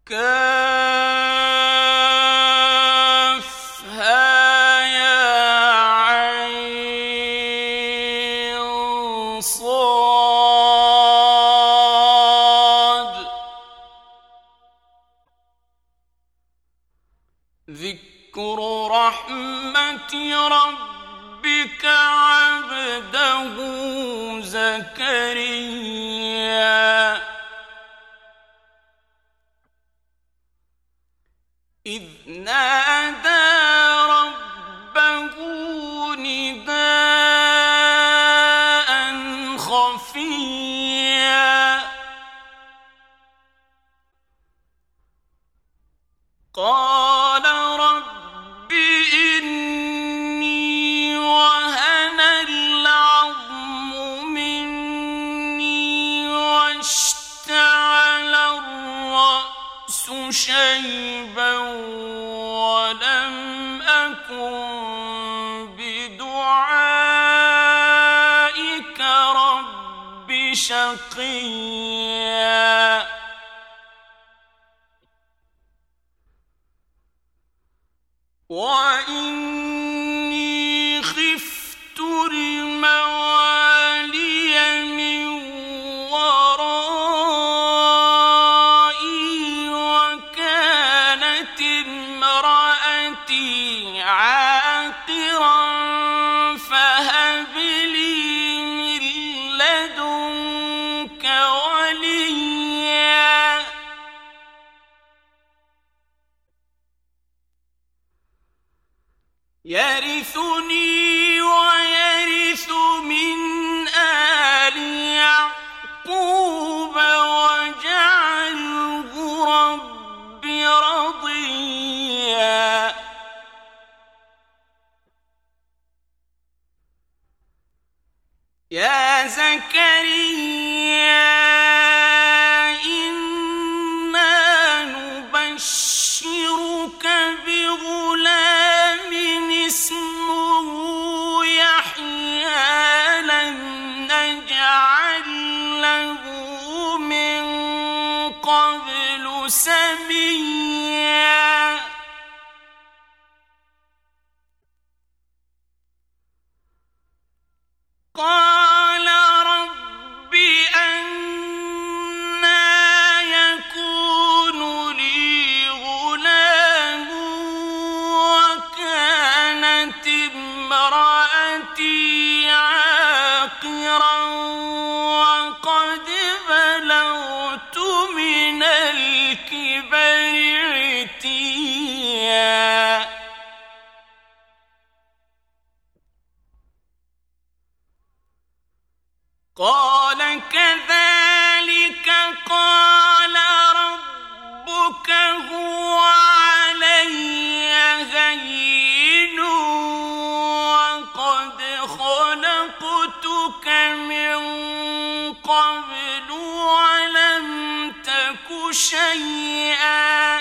كافها ذكر رحمة ربك عبده زكريا إذ نادى ربه نداء خفيا قال رب إني وهن العظم مني واشتعل الرأس شيبا ولم أكن بدعائك رب شقيا وإني خفت الموالي من ورائي وكانت امرأتي عاقرا فهب لي من لدنك وليا يرثني ويرث من آل يعقوب واجعله رب رضيا يا زكريا إنا نبشرك بغلام اسمه يحيى لم نجعل له من قبل سميا قال رب أنى يكون لي غلام وكانت امرأتي عاقرا وقد بلغت من الكبر عتيا قال كذلك قال ربك هو علي هين وقد خلقتك من قبل ولم تك شيئا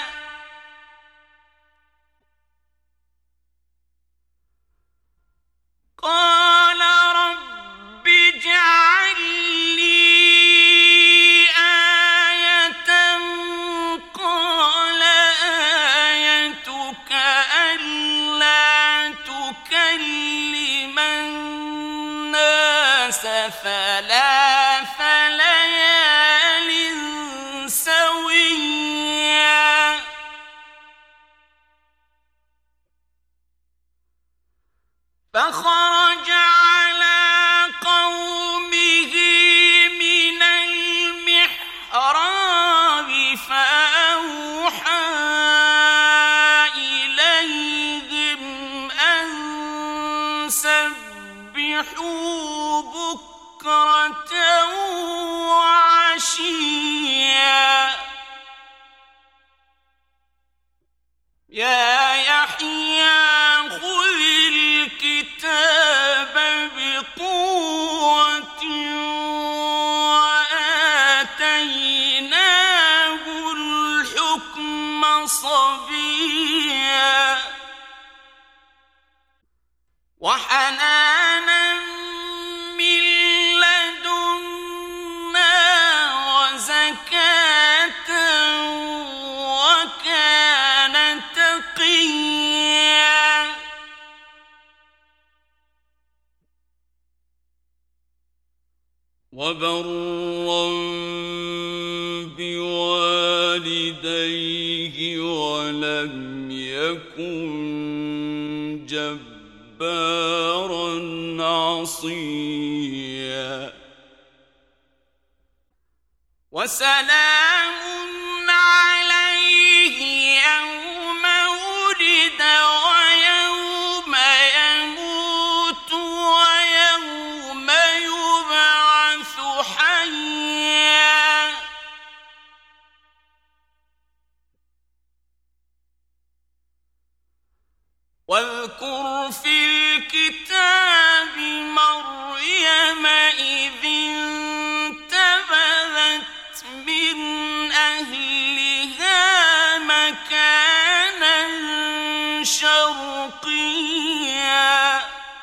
قال رب اجعل لي آية قال آيتك ألا تكلم الناس ثلاث ليال سويا فخرج على قومه من المحراب فأوحى إليهم أن سبحوا بكرة وعشيا يا يحيى خذ الكتاب بقوة وآتيناه الحكم صبيا وحنانا من لدنا وزكاة وبرا بوالديه ولم يكن جبارا عصيا وسلام عليه يوم ولد ويوم يموت ويوم يبعث حيا واذكر في الكتاب مريم إذ انتبذت من أهلها مكانا شرقيا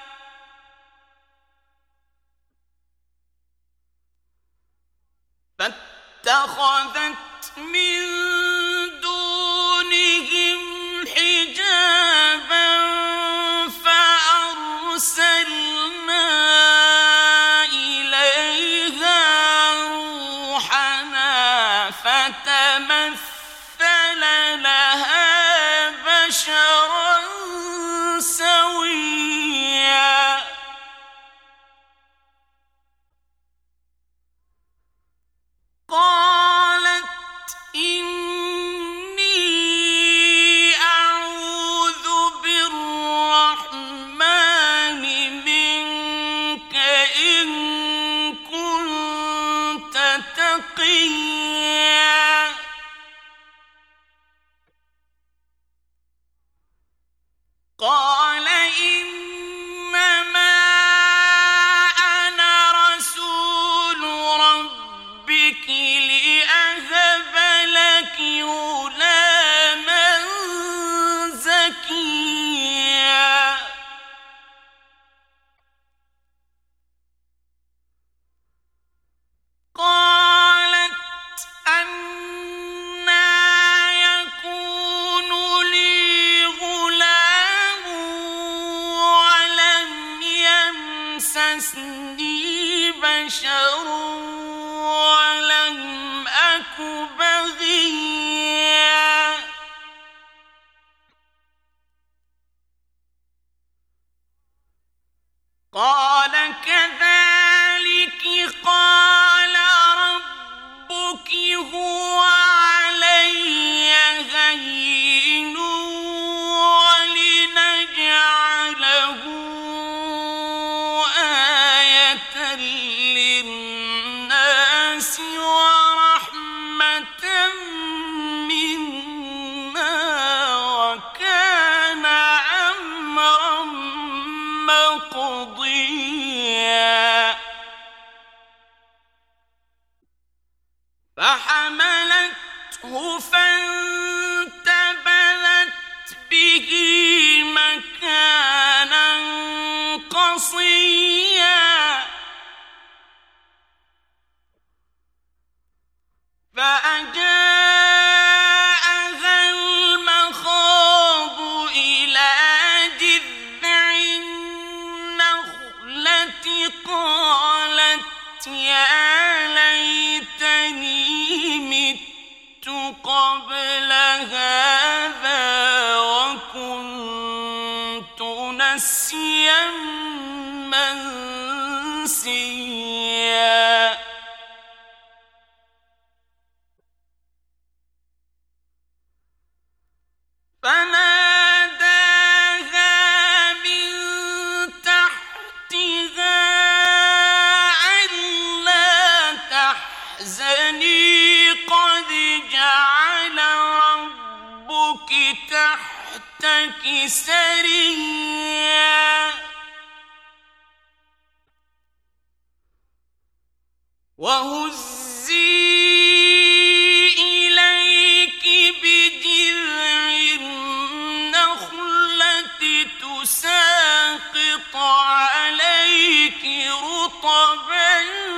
فاتخذت من دونهم حجابا فأرسلنا إليها روحنا فتمثل لها بشرا سويا قالت إني أعوذ بالرحمن منك إن كنت تقيا قال إنما أنا رسول ربك لأهب لك غلاما زكيا قالت أنى يكون لي غلام ولم يمسسني بشر ولم أك بغيا قال كذلك قال ربك هو علي هين ولنجعله آية للناس ورحمة منا وكان أمرا مقضيا فحملته فانتبذت به مكانا قصيا فأجاءها المخاض إلى جذع النخلة قالت يا ليتني مت قبل هذا وكنت نسيا منسيا فناداها من تحتها ألا تحزني قد جعل ربك تحتك سريا وهزي إليك بجذع النخلة تساقط عليك رطبا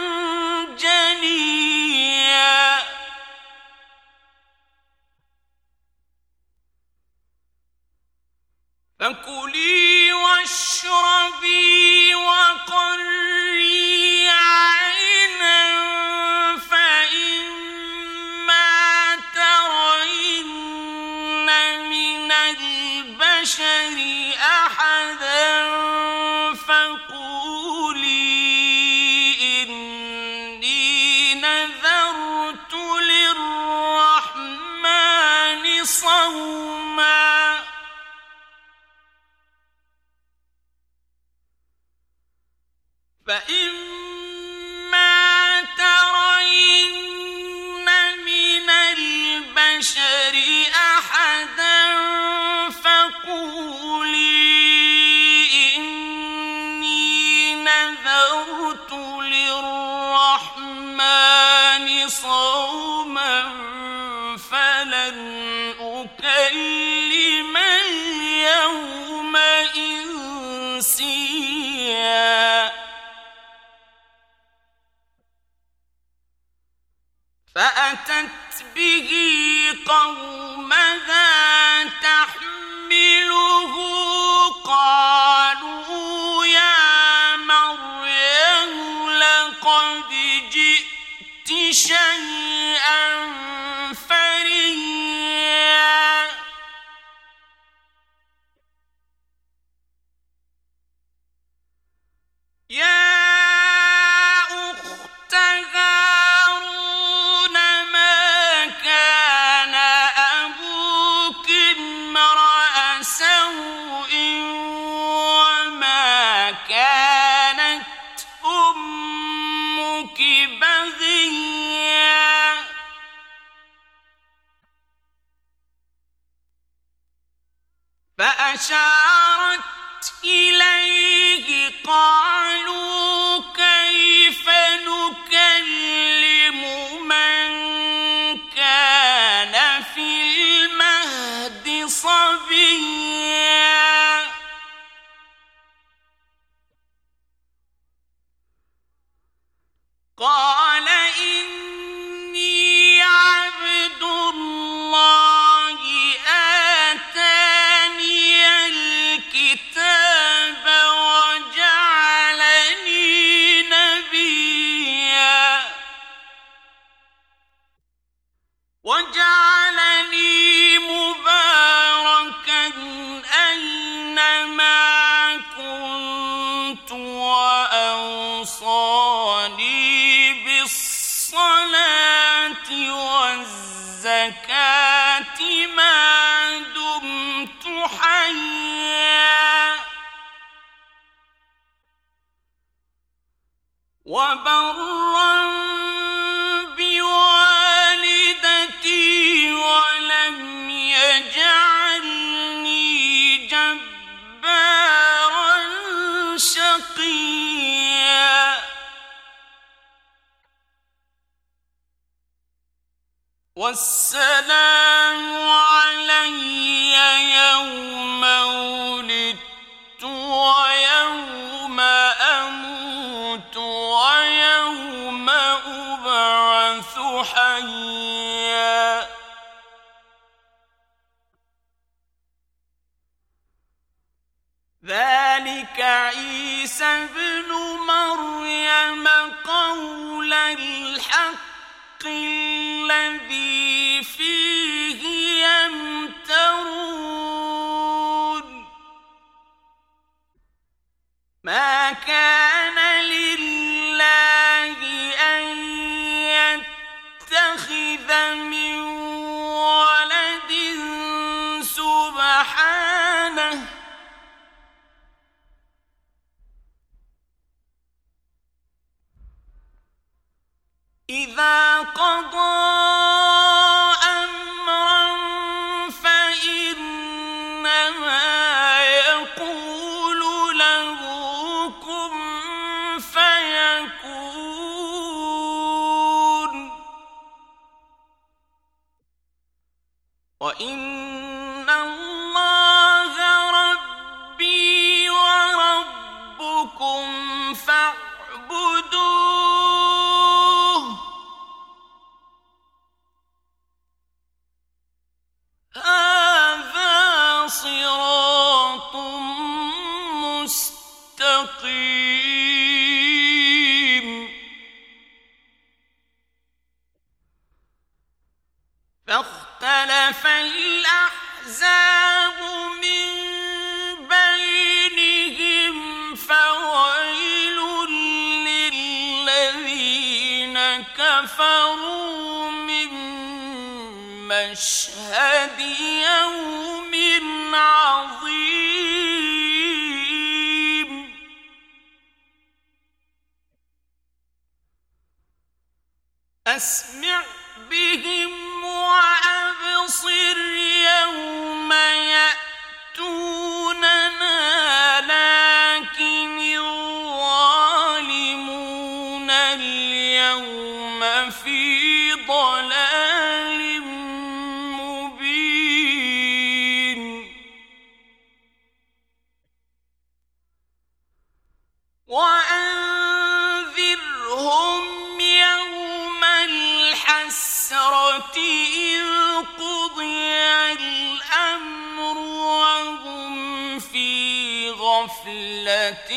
جنيا فكلي واشربي وقري عينا فإما ترين من البشر أحدا فقولي إني نذرت للرحمن صوما فلن أكلم اليوم إنسيا فأتت به قومها تحمله قالوا يا مريم لقد جئت شيئا فريا يا أخت هارون ما كان أبوك امرأ سوء وما كانت أمك بغيا فأشارت إليه قالوا كيف نكلم من كان في المهد صبيا قال إني عبد الله آتاني الكتاب وجعلني نبيا وجعلني مباركا أينما كنت وأوصاني بالصلاة والزكاة ما دمت حيا وبرا بوالدتي ولم يجعلني جبارا شقيا والسلام علي يوم ولدت ويوم أموت ويوم أبعث حيا ذلك عيسى ابن مريم قول الحق الذي فيه يمترون ما كان لله أن يتخذ من ولد سبحانه إذا قضى أمرا فإنما يقول له كن فيكون وإن الله ربي وربكم فاعبدوه هذا صراط مستقيم فاختلف الأحزاب من بينهم فويل للذين كفروا من مشهد يوم عظيم فاسمع بهم وأبصر يوم يأتوننا لكن الظالمون اليوم في ضلال مبين وأنذرهم يوم الحسرة إذ قضي الأمر وهم في غفلة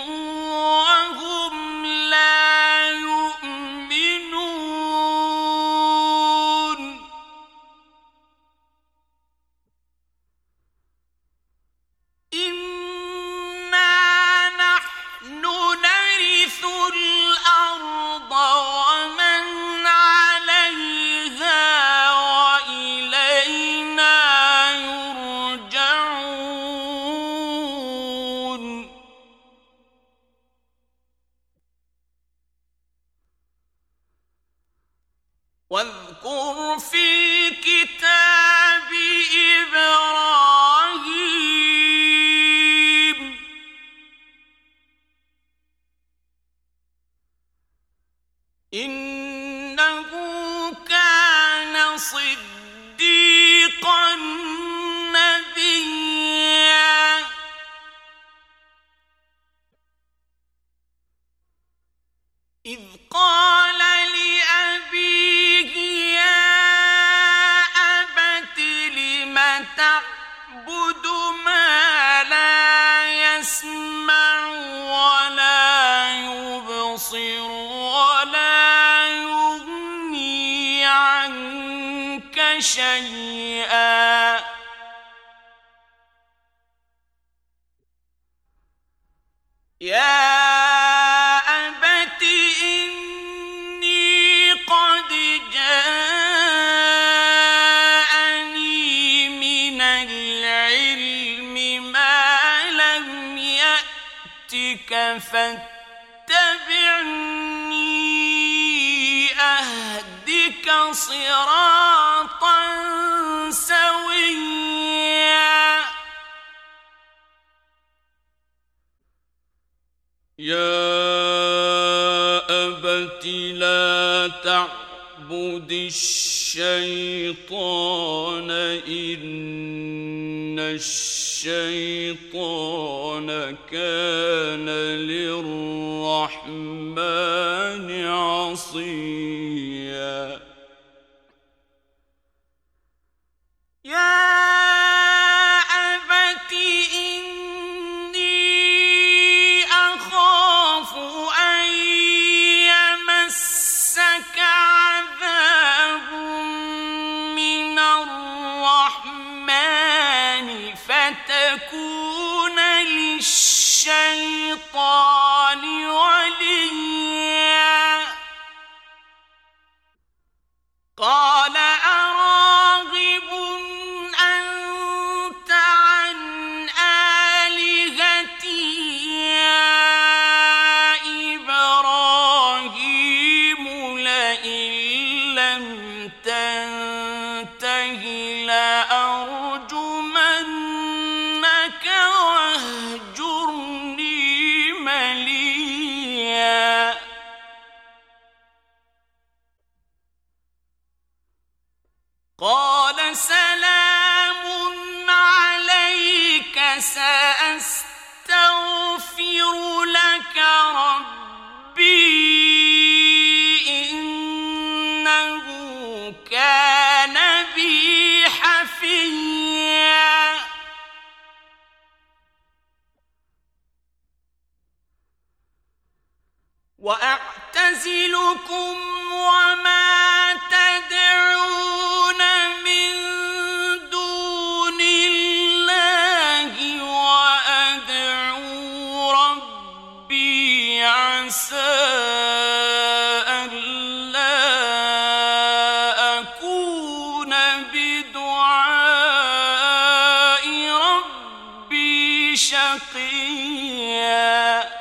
وهم لا يؤمنون إنا نحن نرث الأرض ومن عليها وإلينا يرجعون واذكر في الكتاب إبراهيم إنه كان صديقا نبيا إذ قال لأبيه يا أبت لم تعبد ما لا يسمع ولا يبصر ولا يغني عنك شيئا يا أبت إني قد جاءني من العلم ما لم يأتك فاتبعني أهدك صراطا سويا يا أبت لا تعبد الشيطان إن الشيطان كان للرحمن عصيا يا أبت إني أخاف أن يمسك عذاب من الرحمن فتكون للشيطان وليا قال أراغب أنت عن آلهتي يا إبراهيم لئن لم تنته لأرجمنك واهجرني مليا قال سلام عليك سأستغفر لك ربي إنه كان بي حفيا وأعتزلكم وما تدعون من دون الله وأدعو ربي عسى ألا أكون بدعاء ربي شقيا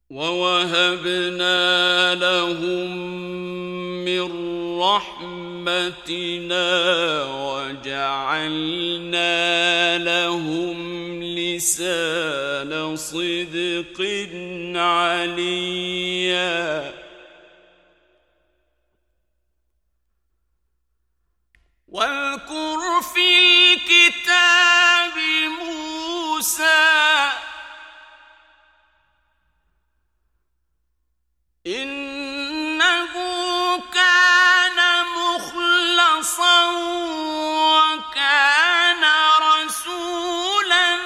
ووهبنا لهم من رحمتنا وجعلنا لهم لسان صدق عليا واذكر في الكتاب موسى إنه كان مخلصا وكان رسولا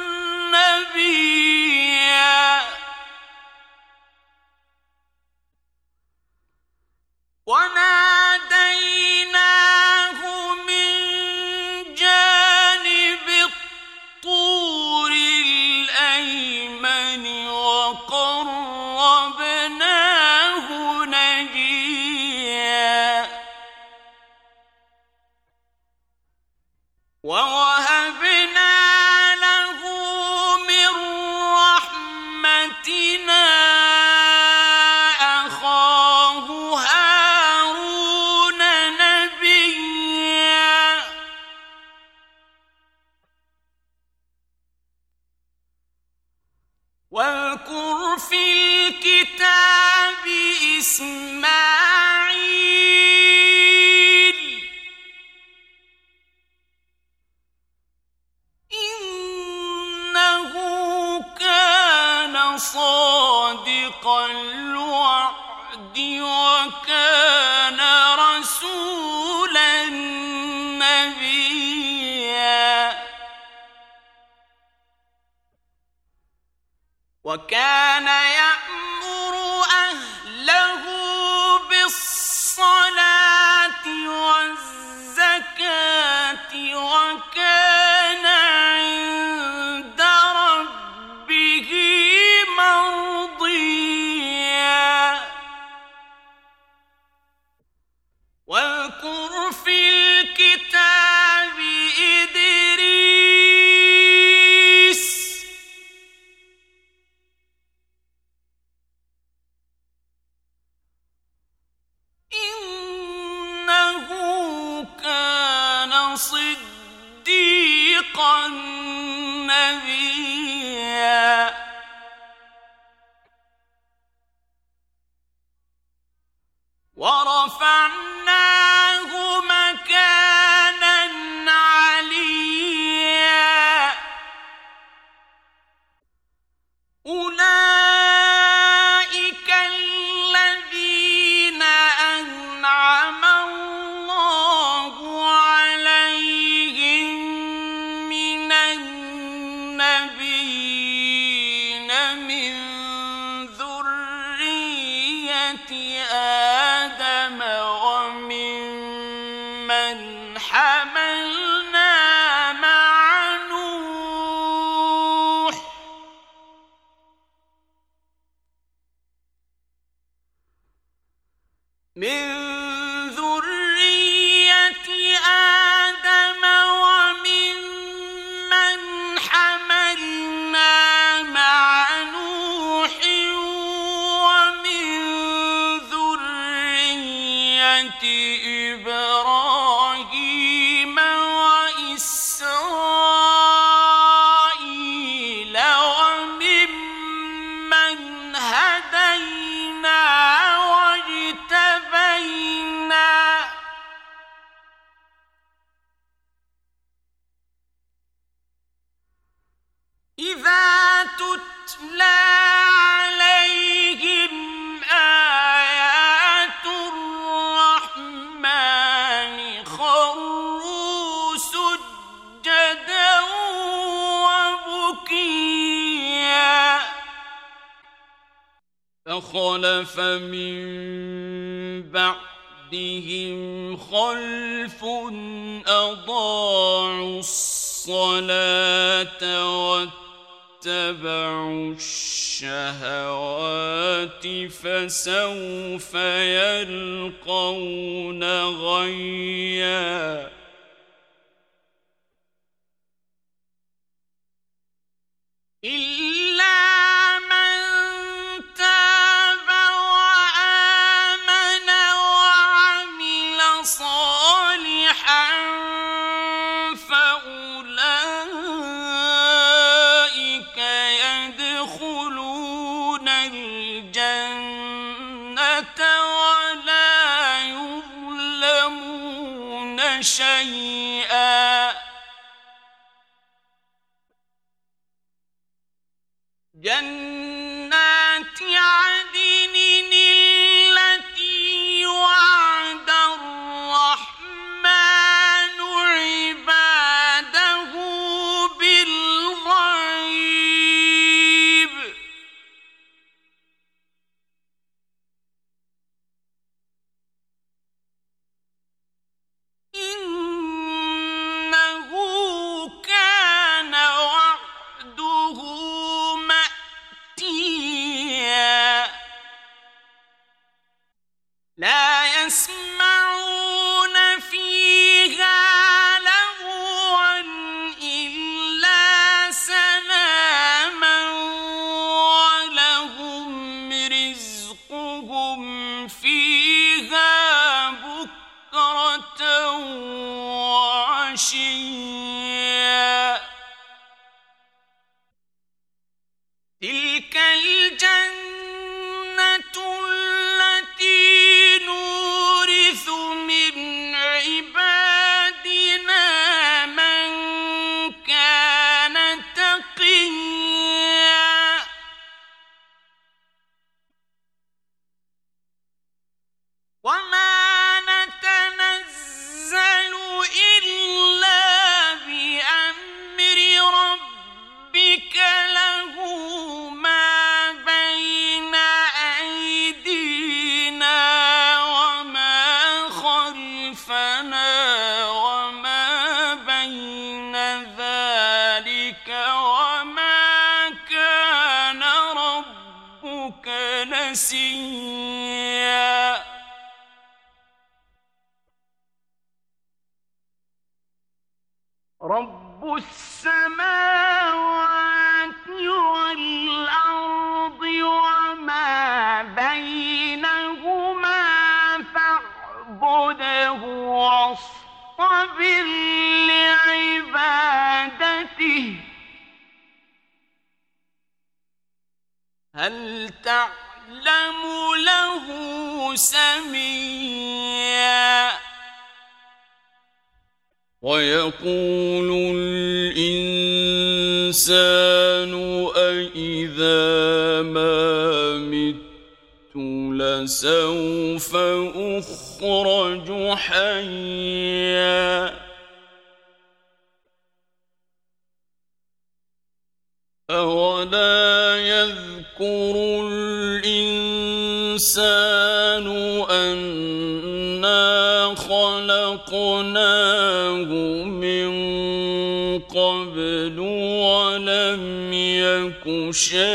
نبيا وناديناه من جانب الطور الأيمن وقربناه نجيا ووهبنا له من رحمتنا أخاه هارون نبيا واذكر في الكتاب إسماعيل إنه كان صادق الوعد وكان رسولا نبيا وكان يأمر أهله بالصلاة والزكاة وكان عند ربه مرضيا واذكر في الكتاب إدريس إنه كان صديقا نبيا ورفعناه مكانا عليا أولئك الذين أنعم الله عليهم من النبيين من ذرية آدم وممن حملنا مع نوح من ذرية آدم وممن حملنا مع نوح ومن ذرية إبراهيم وإسرائيل وممن هدينا واجتبينا إذا تتلى عليهم آيات الرحمن خروا سجدا وبكيا فخلف من بعدهم خلف أضاعوا الصلاة واتبعوا الشهوات فسوف يلقون غيا إلا من ولا يظلمون شيئا جنات عدن التي وعد الرحمن عباده بالغيب إنه كان وعده مأتيا لا يسمعون فيها لغوا إلا سلاما ولهم رزقهم فيها بكرة وعشيا تلك الجنة التي نورث من عبادنا من كان تقيا وما نتنزل إلا بأمر ربك له ما بين أيدينا وما خلفنا وما بين ذلك وما كان ربك نسيا رب السماوات والأرض وما بينهما فاعبده واصطبر لعبادته هل تعلم له سميا ويقول الإنسان أإذا ما مت لسوف أخرج حيا أولا يذكر الإنسان أنا خلقناه من قبل ولم يك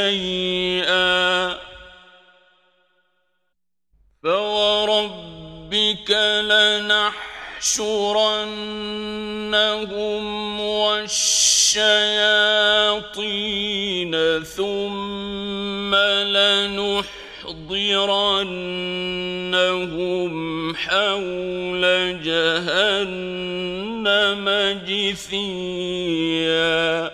شيئا فوربك لنحشرنهم والشياطين ثم لنحضرنهم حول جهنم جثيا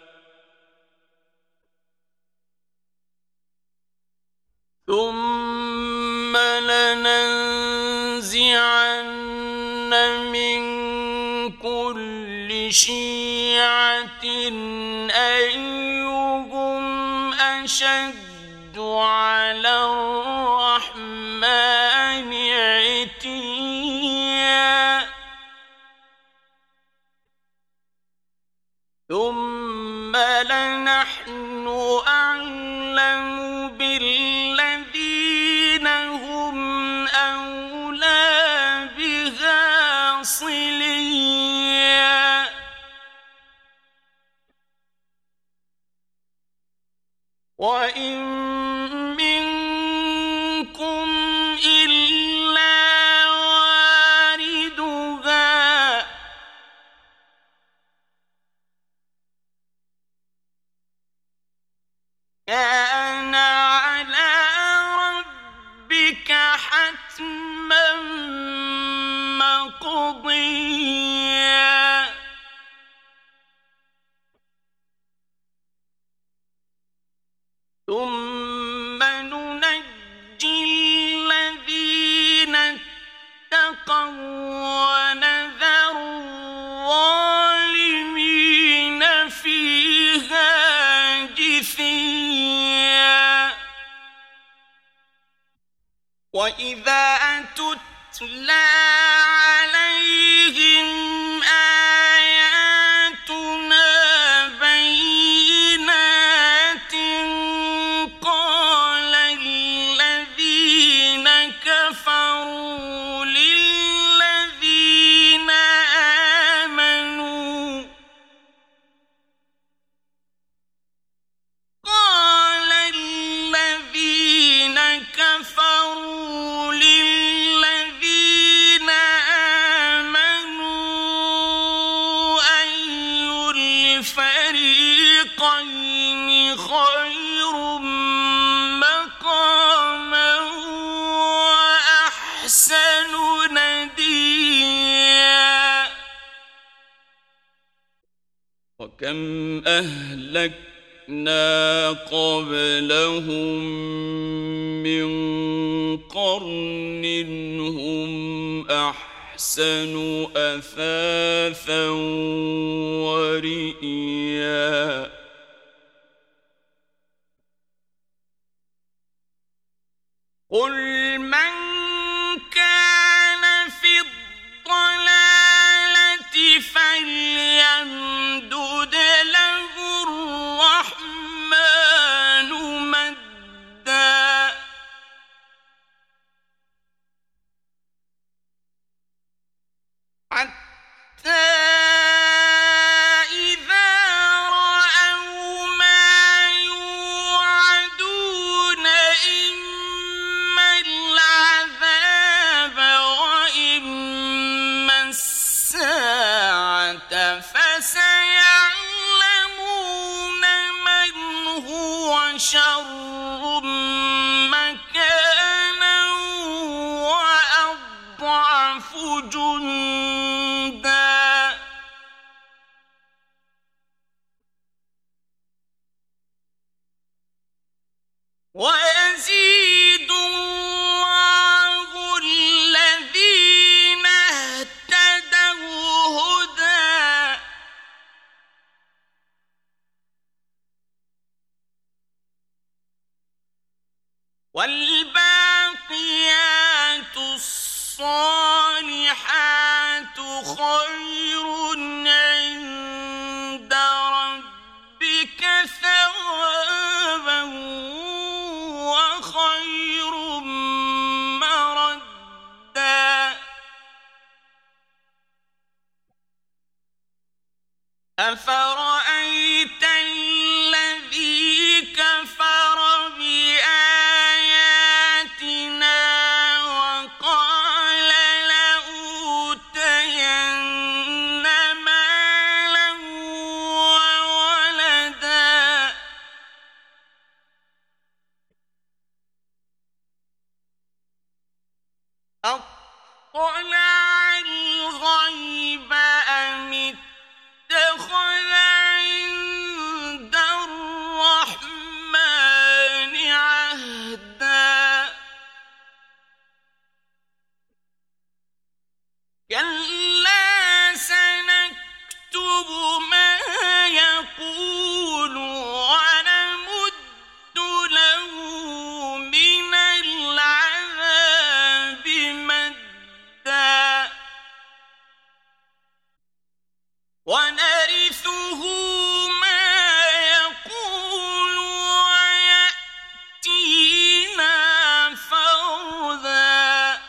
ثم لننزعن من كل شيعة أيهم أشد على الرحمن عتيا ثم لنحن أعلم بالذين هم أولى بها صليا وإن منكم وإذا تتلى عليهم آياتنا بينات قال الذين كفروا للذين آمنوا أي الفريقين خير مقاما وأحسن نديا وكم أهلكنا قبلهم من قرن هم أحسن أثاثا ورئيا قل من كان في الضلالة فليمدد له الرحمن مدا حتى إذا رأوا ما يوعدون إما العذاب وإما الساعة فسيعلمون من هو شر مكانا وأضعف جندا ويزيد الله الذين اهتدوا هدى والباقيات الصالحات خير عند ربك ثوابا وخير مردا أفرأيت الذي كفر بآياتنا وقال لأوتين مالا وولدا أطلع الغيب أم اتخذ عند الرحمن عهدا كلا سنكتب ما يقول ونمد له من العذاب مدا ونرثه ما يقول ويأتينا فردا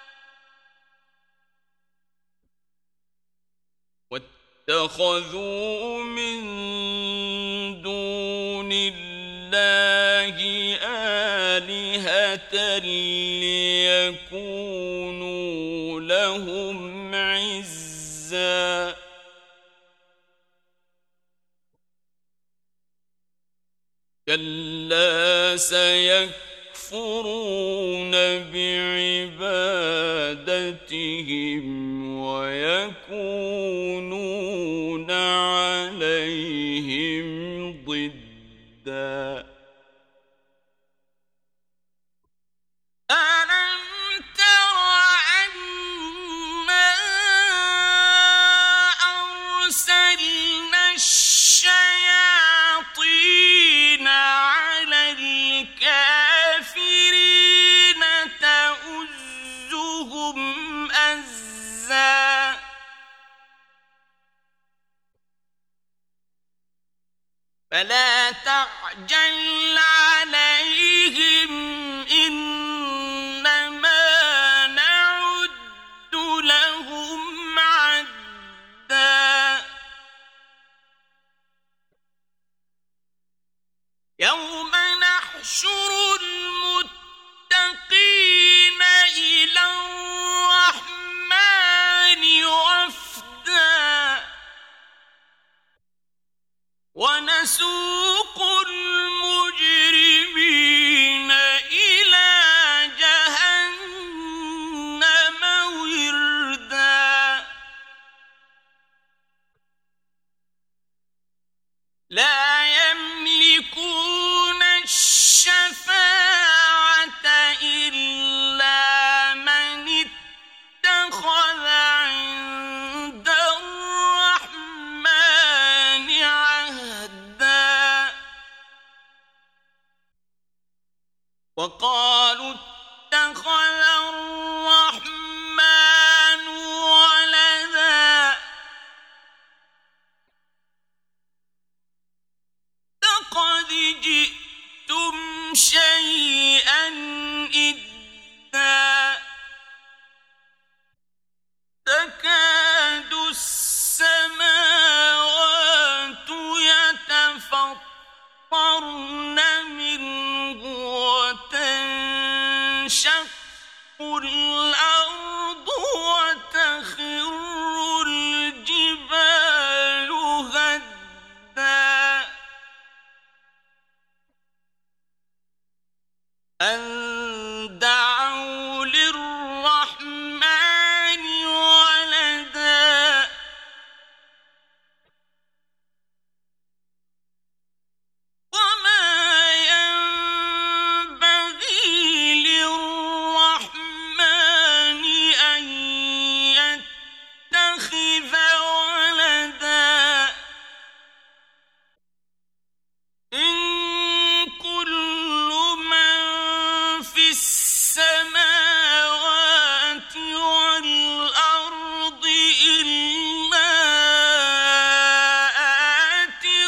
واتخذوا من دون الله آلهة ليكونوا لهم عزا كلا سيكفرون بعبادتهم ويكونون عليهم ضدا ألم تر أنا أرسلنا الشياطين على الكافرين تؤذيهم فلا تعجل عليهم إنما نعد لهم عدا يوم نحشر المتقين إلى الرحمن وفدا ونسوق المجرمين إلى جهنم وردا لا يملكون الشفاعة إلا من اتخذ عند الرحمن عهدا وقالوا اتخذ الرحمن ولدا لقد جئتم شيئا إدا تكاد السماوات يتفطرن منه وتنشق الأرض وتخر الجبال هدا أن دعوا للرحمن ولدا وما ينبغي للرحمن أن يتخذ ولدا إن كل من في السماوات والأرض إلا آتي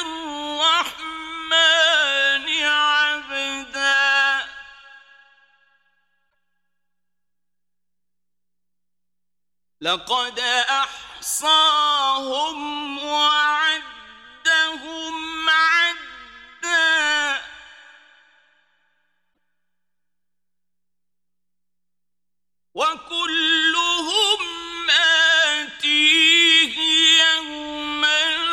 الرحمن عبدا لقد أحصاهم وعدهم عدا وكلهم آتيه يوم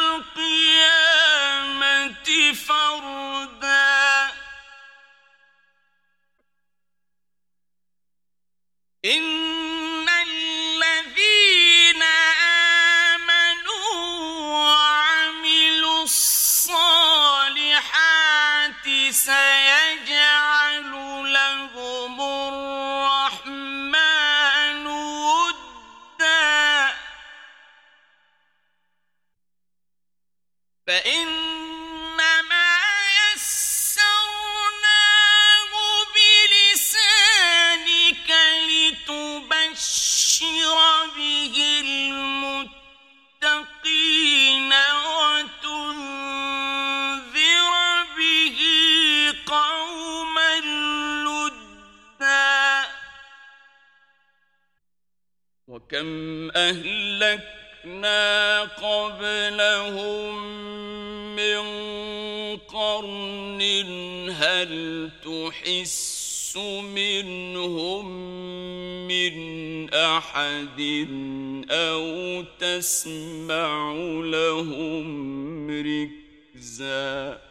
القيامة فردا إن الذين آمنوا وعملوا الصالحات سيجعل لهم الرحمن ودا فإنما يسرناه بلسانك لتبشر به المتقين وتنذر به قوما لدا وكم أهلكنا قبلهم من قرن هل تحس منهم من أحد أو تسمع لهم ركزا